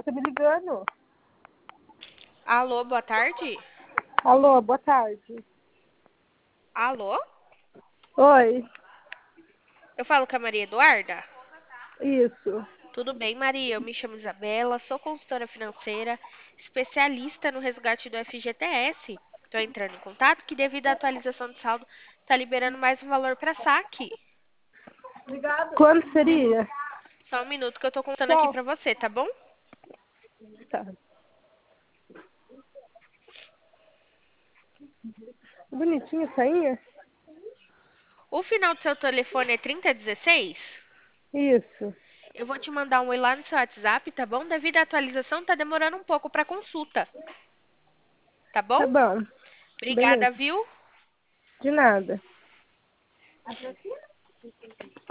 Você me ligando? Alô, boa tarde? Alô, boa tarde. Alô? Oi, Eu falo com a Maria Eduarda? isso. Tudo bem, Maria? Eu me chamo Isabela, sou consultora financeira, especialista no resgate do FGTS. Estou entrando em contato que, devido à atualização de saldo, está liberando mais um valor para saque. Quando seria? Só um minuto que eu estou contando aqui Qual? para você, tá bom? Tá. Bonitinho isso aí? O final do seu telefone é 3016? Isso. Eu vou te mandar um oi lá no seu WhatsApp, tá bom? Devido à atualização, tá demorando um pouco para consulta, tá bom? Tá bom. Obrigada, Beleza. viu? De nada.